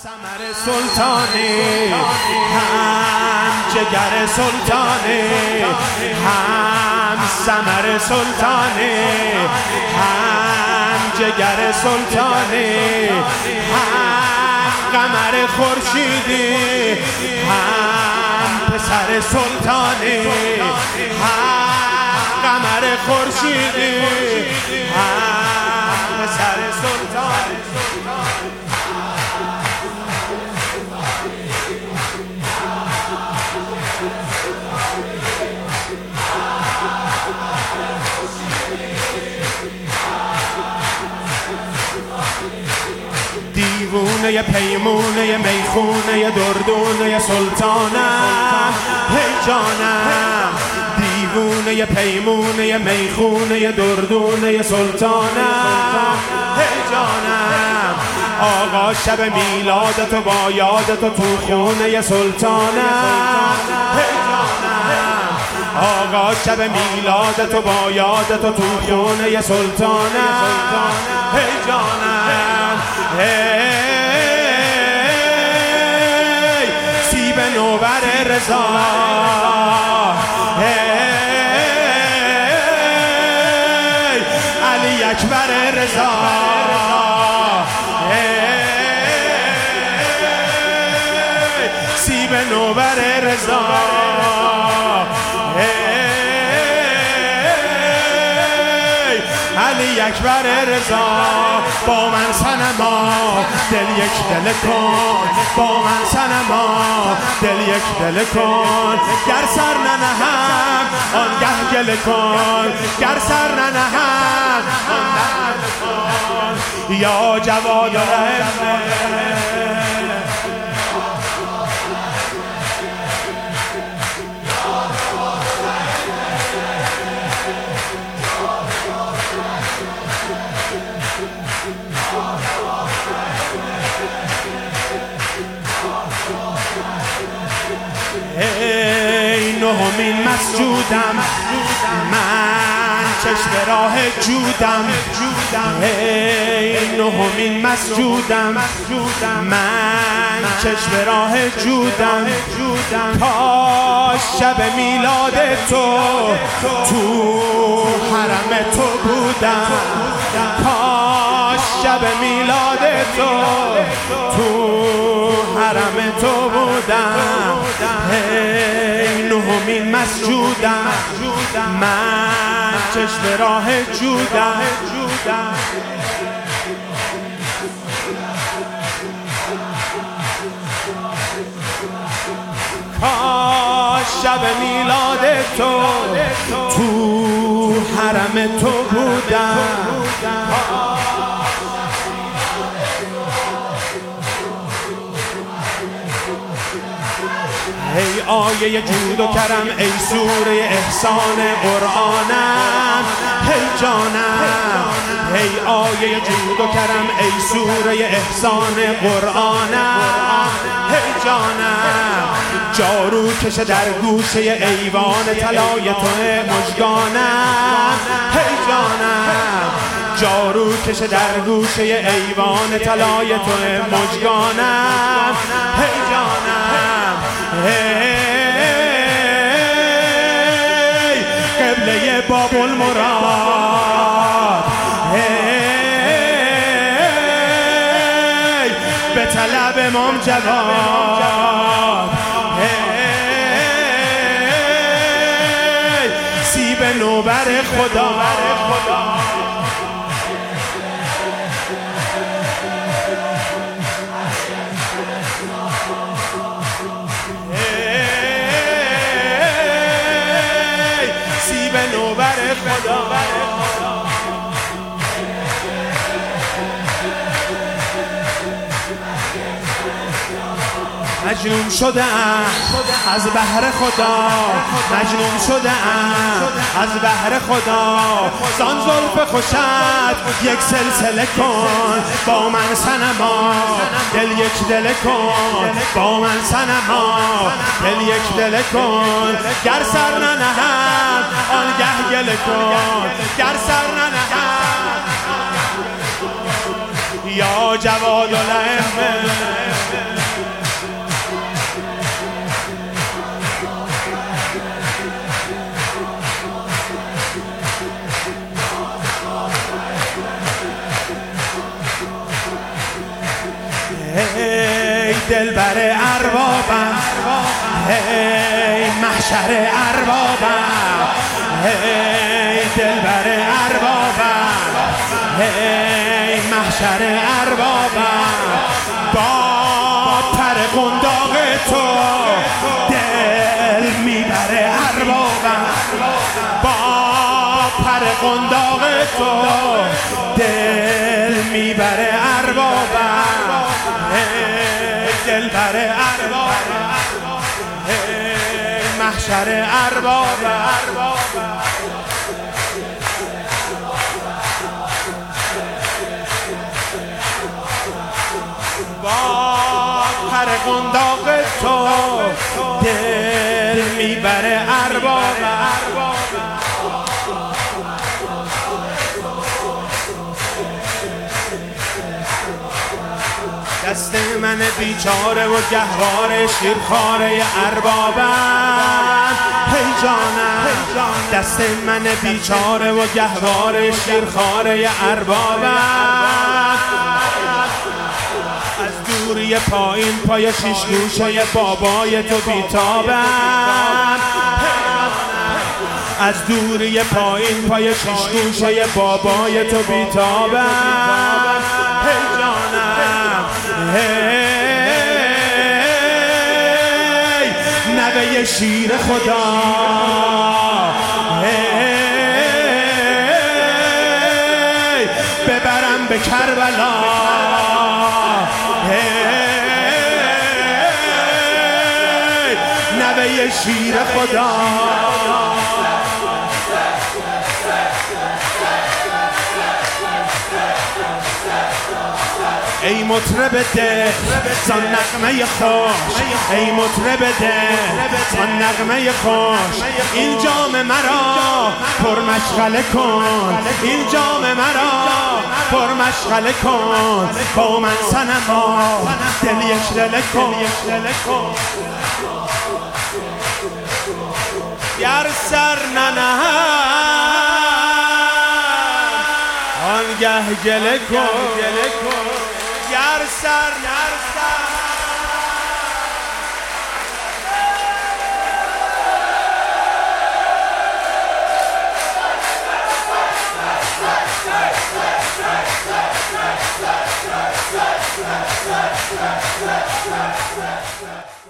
ثمر سلطانی، هم جگر سلطانی، هم ثمر سلطانی، هم جگر سلطانی، هم قمر خورشیدی، هم پسر سلطانی، هم قمر خورشیدی، هم پسر سلطانی. دیوونه پیمونه میخونه دردونه سلطانم، هی جانم. دیوونه پیمونه میخونه دردونه سلطانم، هی جانم. آقا شب میلادتو با یادتو تو خونه سلطانم، هی جانم. آقا شب میلادتو با یادتو تو خونه سلطانم، هی جانم. هی سیب نوبر رضا، هی علی اکبر رضا، هی سیب نوبر رضا، علی اکبر رضا. با من صنما دل یک دل کن، با من صنما دل یک دل کن. گر سر ننهم آنگه گله کن، گر سر ننهم آنگه گله کن. یا جواد الائمه ای نهمین مسجودم، من چشم راه جودم. ای نهمین مسجودم، من چشم راه جودم. کاش شب میلاد تو تو حرم تو بودم، کاش شب میلاد تو تو حرم تو بودم. ای نهمین مسجودم، من چشم راه جودم. کاش شب میلاد تو تو حرم تو بودم. ای آیه جود و کرم، ای سوره احسان قرآنم، هی جانم. ای آیه جود و کرم، ای سوره احسان قرآنم، هی جانم. جارو کش در گوشه ایوان طلای تو مژگانم، هی جانم. جارو کش در گوشه ایوان طلای تو مژگانم، هی جانم. هی قبله باب المراد، هی به طلب امام جواد. هی سیب نوبر خدا، سیب نوبر خدا. مجنون شدم از بحر خدا، مجنون شدم از بحر خدا. زان زلف خوشت یک سلسله کن، با من صنما دل یک دل کن. با من صنما دل یک دل کن. گر سر ننهم آنگه گله کن، گر سر ننهم. یا جواد الائمه هی دلبر اربابم، هی محشر اربابم، هی دلبر اربابم، هی محشر اربابم. با پر قنداق تو دل میبره اربابم، با پر قنداق تو دل میبره اربابم، دلبر اربابم، محشر اربابم. با پر قنداق تو دل میبره اربابم. دست من بیچاره و گهواره شیرخواره اربابم، هی جانم. دست من بیچاره و گهواره شیرخواره اربابم. از دوری پایین پای شیش گوشه بابای تو بیتابم، از دوری پایین پای شیش گوشه بابای تو بیتابم. هی جانم، هی نوه شیر خدا، هی ببرم به کربلا، هی نوه شیر خدا. ای مطرب دل زان نغمه خوش، ای مطرب دل زان نغمه خوش. این جام مرا پر مشغله کن، این جام مرا پر مشغله کن. با من صنما دل یک دل کن. گر سر ننهم آنگه گله کن، گر سر نرسم.